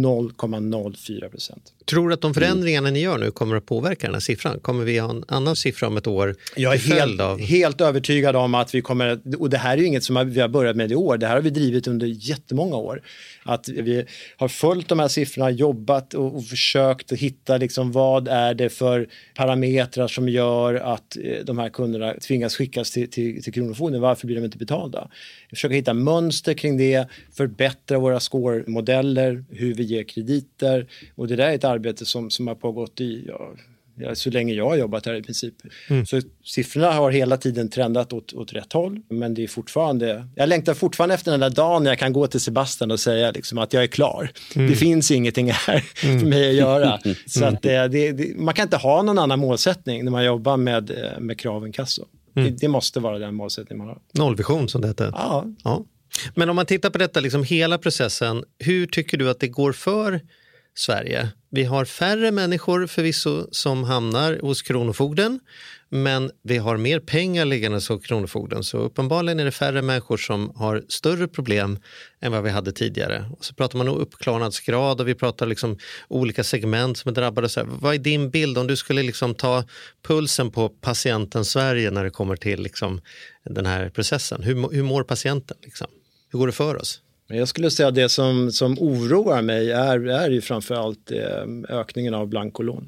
0,04%. Tror du att de förändringarna ni gör nu kommer att påverka den här siffran? Kommer vi ha en annan siffra om ett år? Jag är helt övertygad om att vi kommer, och det här är ju inget som vi har börjat med i år, det här har vi drivit under jättemånga år. Att vi har följt de här siffrorna, jobbat och försökt hitta liksom, vad är det för parametrar som gör att de här kunderna tvingas skickas till Kronofogden, varför blir de inte betalda? Vi försöker hitta mönster kring det, förbättra våra score-modeller, hur vi ger krediter, och det där är ett arbete som har pågått i så länge jag har jobbat här i princip. Så siffrorna har hela tiden trendat åt rätt håll, men det är fortfarande, jag längtar fortfarande efter den där dagen när jag kan gå till Sebastian och säga liksom att jag är klar. Det finns ingenting här för mig att göra. Så att man kan inte ha någon annan målsättning när man jobbar med kravinkasso. Det måste vara den målsättning man har. Nollvision som det heter. Ja. Men om man tittar på detta, liksom hela processen, hur tycker du att det går för Sverige? Vi har färre människor förvisso som hamnar hos Kronofogden, men vi har mer pengar liggande hos Kronofogden, så uppenbarligen är det färre människor som har större problem än vad vi hade tidigare. Och så pratar man om uppklarnadsgrad och vi pratar liksom olika segment som är drabbade. Så här, vad är din bild om du skulle liksom ta pulsen på patienten Sverige när det kommer till liksom den här processen? Hur mår patienten? Liksom? Hur går det för oss? Jag skulle säga att det som oroar mig är ju framförallt ökningen av blankolån.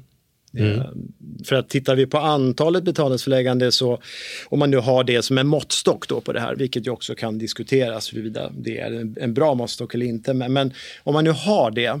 För att tittar vi på antalet betalningsförläggande, så om man nu har det som en måttstock då på det här, vilket ju också kan diskuteras huruvida det är en bra måttstock eller inte, men om man nu har det,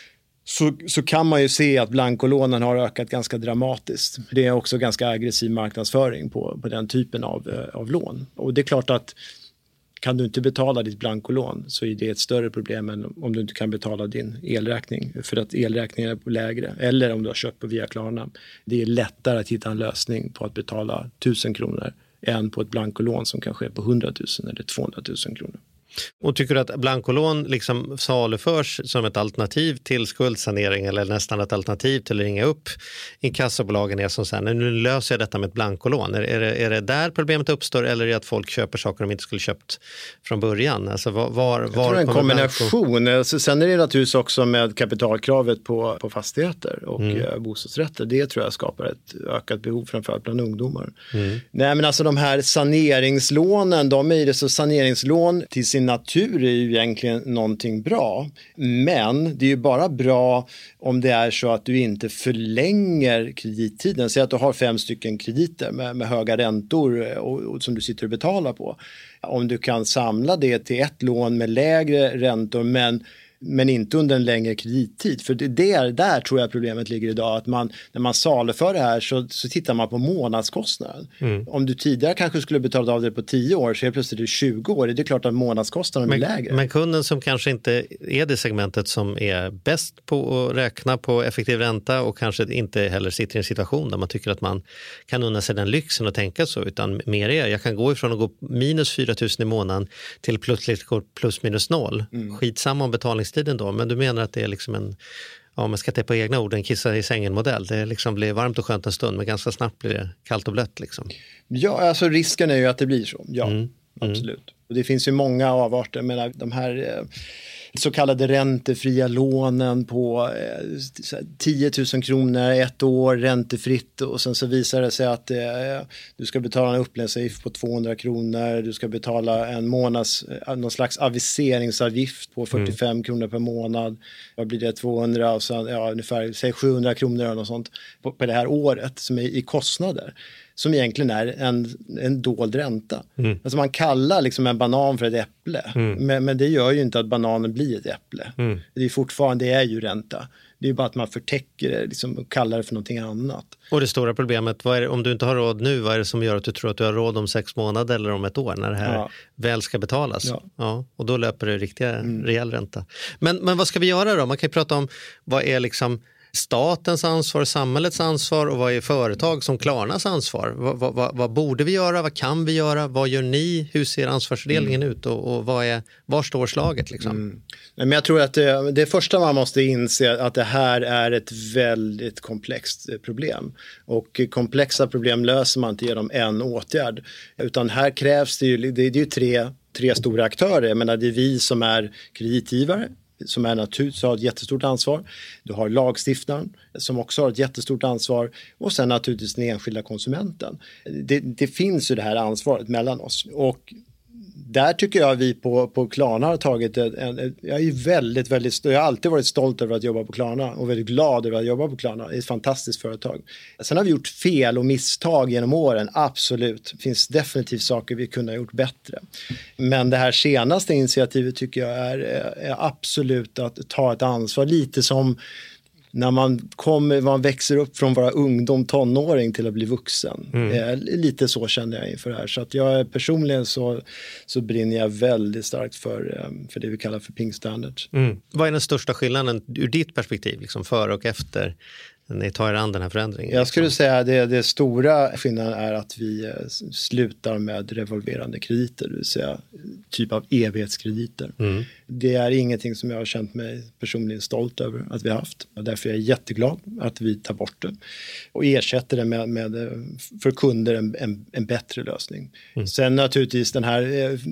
så kan man ju se att blankolånen har ökat ganska dramatiskt. Det är också ganska aggressiv marknadsföring på den typen av lån. Och det är klart att kan du inte betala ditt blankolån, så är det ett större problem än om du inte kan betala din elräkning, för att elräkningen är på lägre, eller om du har köpt på via Klarna. Det är lättare att hitta en lösning på att betala 1000 kronor än på ett blankolån som kanske är på 100 000 eller 200 000 kronor. Och tycker du att blankolån liksom saluförs som ett alternativ till skuldsanering, eller nästan ett alternativ till att ringa upp inkassobolagen är som sen, nu löser jag detta med ett blankolån? Är det där problemet uppstår, eller är det att folk köper saker de inte skulle köpt från början? Alltså jag tror en kombination. Sen är det naturligtvis också med kapitalkravet på fastigheter och bostadsrätter. Det tror jag skapar ett ökat behov framförallt bland ungdomar. Nej, men alltså de här saneringslånen, saneringslån till sin natur är ju egentligen någonting bra, men det är ju bara bra om det är så att du inte förlänger kredittiden. Säg att du har 5 stycken krediter med höga räntor och som du sitter och betalar på. Om du kan samla det till ett lån med lägre räntor, men inte under en längre kredittid. För där tror jag problemet ligger idag, att när man saluför det här så tittar man på månadskostnaden. Om du tidigare kanske skulle betala av det på 10 år, så är det plötsligt 20 år. Det är klart att månadskostnaden är lägre. Men kunden som kanske inte är det segmentet som är bäst på att räkna på effektiv ränta, och kanske inte heller sitter i en situation där man tycker att man kan unna sig den lyxen och tänka så, utan mer jag kan gå ifrån att gå minus 4 000 i månaden till plötsligt gå plus minus 0. Skitsamma om betalningstiden då, men du menar att det är liksom man ska ta på egna ord, en kissa i sängen-modell. Det liksom blir varmt och skönt en stund, men ganska snabbt blir det kallt och blött liksom. Ja, alltså risken är ju att det blir så. Ja, absolut. Och det finns ju många avarter, men de här så kallade räntefria lånen på 10 000 kronor ett år räntefritt, och sen så visar det sig att du ska betala en upplevelsesavgift på 200 kronor, du ska betala en månads, någon slags aviseringsavgift på 45 kronor per månad. Vad blir det? 200 och sen ungefär säg 700 kronor eller något sånt på det här året som är i kostnader. Som egentligen är en dold ränta. Alltså man kallar liksom en banan för ett äpple. Men det gör ju inte att bananen blir ett äpple. Det är fortfarande, det är ju ränta. Det är ju bara att man förtäcker det liksom, och kallar det för någonting annat. Och det stora problemet, vad är det, om du inte har råd nu, vad är det som gör att du tror att du har råd om 6 månader eller om ett år när det här väl ska betalas? Ja, och då löper det rejäl ränta. Men vad ska vi göra då? Man kan ju prata om vad är liksom statens ansvar, samhällets ansvar och vad är företag som Klarnas ansvar? Vad borde vi göra? Vad kan vi göra? Vad gör ni? Hur ser ansvarsfördelningen ut? Och var står slaget? Liksom? Men jag tror att det första man måste inse att det här är ett väldigt komplext problem. Och komplexa problem löser man inte genom en åtgärd. Utan här krävs det är ju tre stora aktörer. Jag menar, det är vi som är kreditgivare, som är naturligtvis har ett jättestort ansvar. Du har lagstiftaren som också har ett jättestort ansvar, och sen naturligtvis den enskilda konsumenten. Det finns ju det här ansvaret mellan oss, och där tycker jag vi på Klarna har tagit jag är väldigt jag har alltid varit stolt över att jobba på Klarna och väldigt glad över att jobba på Klarna. Det är ett fantastiskt företag. Sen har vi gjort fel och misstag genom åren, absolut. Det finns definitivt saker vi kunde ha gjort bättre. Men det här senaste initiativet tycker jag är absolut att ta ett ansvar, lite som när man växer upp från vara ungdom, tonåring till att bli vuxen. Lite så kände jag inför det här. Så att jag personligen så brinner jag väldigt starkt för det vi kallar för Pink Standards. Vad är den största skillnaden ur ditt perspektiv, liksom före och efter ni tar er an den här förändringen? Jag skulle säga att det stora skillnaden är att vi slutar med revolverande krediter, det vill säga typ av evighetskrediter. Det är ingenting som jag har känt mig personligen stolt över att vi har haft. Och därför är jag jätteglad att vi tar bort det och ersätter det med för kunder en bättre lösning. Sen naturligtvis den här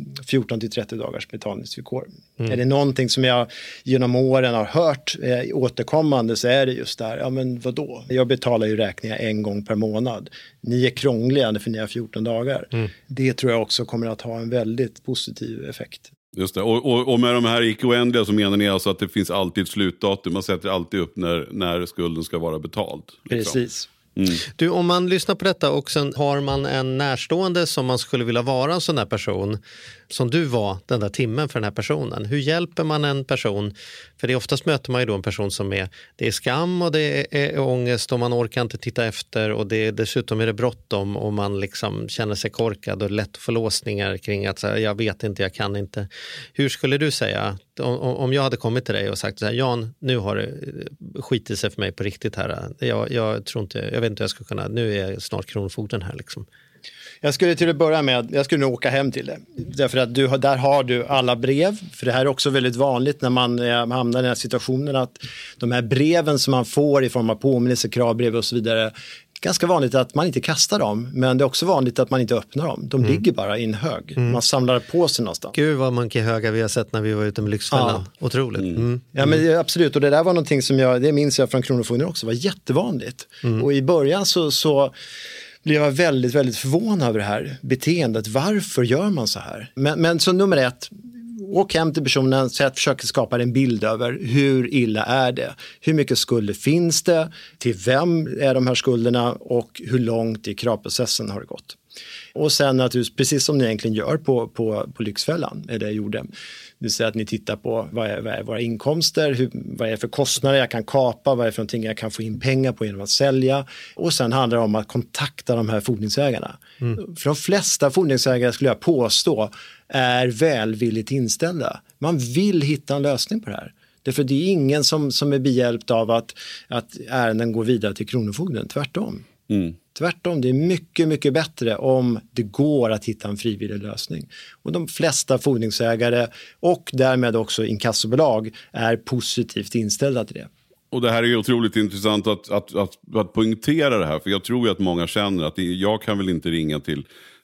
14-30 dagars betalningsvillkor. Är det någonting som jag genom åren har hört återkommande, så är det just där. Ja, men vadå? Jag betalar ju räkningar en gång per månad. Ni är krångliga för ni har 14 dagar. Det tror jag också kommer att ha en väldigt positiv effekt. Just det. Och med de här icke-oändliga så menar ni alltså att det finns alltid ett slutdatum. Man sätter alltid upp när skulden ska vara betald. Liksom. Precis. Du, om man lyssnar på detta och sen har man en närstående som man skulle vilja vara en sån där person som du var den där timmen för den här personen. Hur hjälper man en person? För det oftast möter man ju då en person som det är skam och det är ångest och man orkar inte titta efter och dessutom är det bråttom och man liksom känner sig korkad och lätt att få låsningar kring att säga, jag vet inte, jag kan inte. Hur skulle du säga om jag hade kommit till dig och sagt så här, Jan, nu har det skitit sig för mig på riktigt här. Jag tror inte, jag vet inte hur jag ska kunna, nu är jag snart kronofogden här liksom. Jag skulle till att börja med, jag skulle nog åka hem till det. Därför att där har du alla brev. För det här är också väldigt vanligt när man hamnar i den här situationen, att de här breven som man får i form av påminnelse, kravbrev och så vidare, ganska vanligt att man inte kastar dem, men det är också vanligt att man inte öppnar dem. De ligger bara i en hög. Man samlar på sig någonstans. Gud vad mycket höga vi har sett när vi var ute med Lyxfällan. Ja. Otroligt. Ja, men absolut. Och det där var någonting som det minns jag från Kronofogden också, var jättevanligt. Och i början så blev jag väldigt, väldigt förvånad över det här beteendet. Varför gör man så här? Men så nummer 1, åk hem till personen, försöka skapa en bild över hur illa är det. Hur mycket skulder finns det? Till vem är de här skulderna? Och hur långt i kravprocessen har det gått? Och sen naturligtvis, precis som ni egentligen gör på Lyxfällan, är det jag gjorde. Det vill säga att ni tittar på vad är våra inkomster, vad är det för kostnader jag kan kapa, vad är det för någonting jag kan få in pengar på genom att sälja. Och sen handlar det om att kontakta de här fordringsägarna. För de flesta fordringsägare, skulle jag påstå, är välvilligt inställda. Man vill hitta en lösning på det här. Därför det är ingen som är behjälpt av att ärenden går vidare till Kronofogden, tvärtom. Tvärtom, det är mycket, mycket bättre om det går att hitta en frivillig lösning. Och de flesta fordringsägare och därmed också inkassobolag är positivt inställda till det. Och det här är ju otroligt intressant att poängtera det här. För jag tror ju att många känner att jag kan väl inte ringa till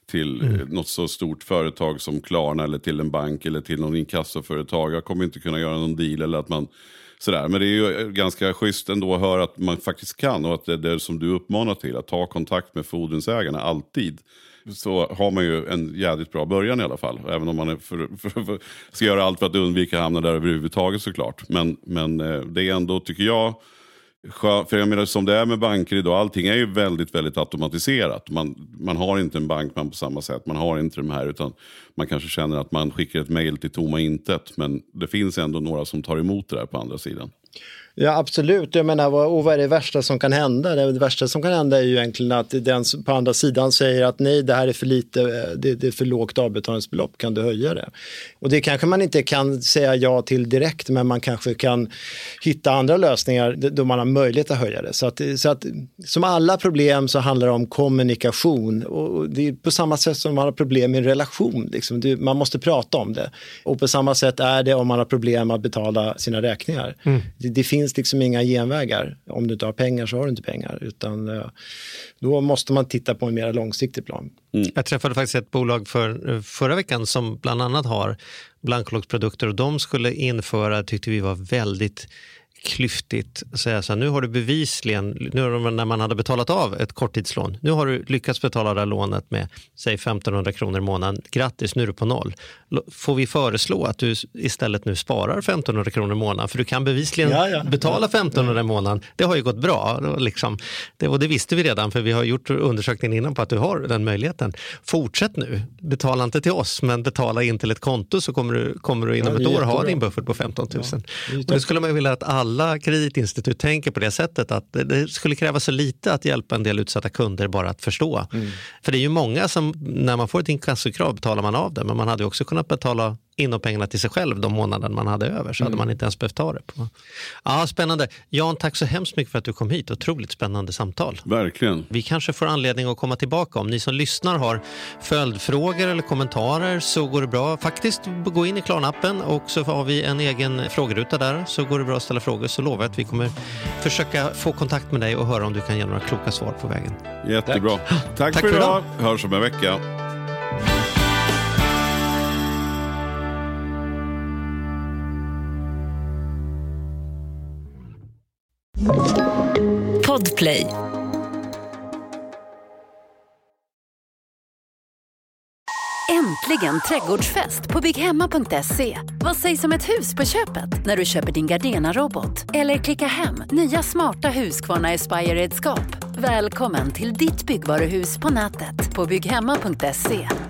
till något så stort företag som Klarna eller till en bank eller till någon inkassoföretag. Jag kommer inte kunna göra någon deal eller att man sådär. Men det är ju ganska schysst ändå att höra att man faktiskt kan och att det är det som du uppmanar till, att ta kontakt med fordringsägarna alltid. Så har man ju en jävligt bra början i alla fall. Även om man ska göra allt för att undvika hamna där överhuvudtaget såklart. Men det är ändå, tycker jag, för jag menar som det är med banker idag, allting är ju väldigt, väldigt automatiserat. Man har inte en bankman på samma sätt, man har inte de här, utan man kanske känner att man skickar ett mejl till tomma intet, men det finns ändå några som tar emot det där på andra sidan. Ja, absolut. Jag menar, vad är det värsta som kan hända? Det värsta som kan hända är ju egentligen att den på andra sidan säger att nej, det här är för lite, det är för lågt avbetalningsbelopp, kan du höja det? Och det kanske man inte kan säga ja till direkt, men man kanske kan hitta andra lösningar då man har möjlighet att höja det. Så att som alla problem så handlar det om kommunikation, och det är på samma sätt som man har problem i en relation. Liksom. Man måste prata om det. Och på samma sätt är det om man har problem att betala sina räkningar. Det finns liksom inga genvägar. Om du inte har pengar så har du inte pengar. Utan då måste man titta på en mer långsiktig plan. Jag träffade faktiskt ett bolag förra veckan som bland annat har blankologsprodukter, och de skulle införa, tyckte vi var väldigt klyftigt, säga så här, nu har du bevisligen, när man hade betalat av ett korttidslån, nu har du lyckats betala det här lånet med säg 1500 kronor i månaden, grattis, nu är du på noll. Får vi föreslå att du istället nu sparar 1500 kronor i månaden, för du kan bevisligen betala 1500 i månaden, det har ju gått bra liksom. Och det visste vi redan, för vi har gjort undersökningen innan på att du har den möjligheten. Fortsätt nu, betala inte till oss, men betala in till ett konto, så kommer du inom ett år ha din buffert på 15 000. Och det skulle man vilja att alla kreditinstitut tänker på det sättet, att det skulle kräva så lite att hjälpa en del utsatta kunder bara att förstå. För det är ju många som, när man får ett inkassokrav betalar man av det, men man hade också kunnat betala in pengarna till sig själv de månaden man hade över, så hade man inte ens behövt ta det på. Ja, spännande. Jan, tack så hemskt mycket för att du kom hit. Otroligt spännande samtal. Verkligen. Vi kanske får anledning att komma tillbaka. Om ni som lyssnar har följdfrågor eller kommentarer, så går det bra. Faktiskt gå in i Klarna-appen, och så har vi en egen frågeruta där, så går det bra att ställa frågor, så lovar jag att vi kommer försöka få kontakt med dig och höra om du kan ge några kloka svar på vägen. Jättebra. Tack för idag. Hörs om en vecka. Podplay. Äntligen trädgårdsfest på bygghemma.se. Vad sägs om ett hus på köpet när du köper din Gardena-robot? Eller klicka hem nya smarta Husqvarna Aspire-redskap. Välkommen till ditt byggvaruhus på nätet på bygghemma.se.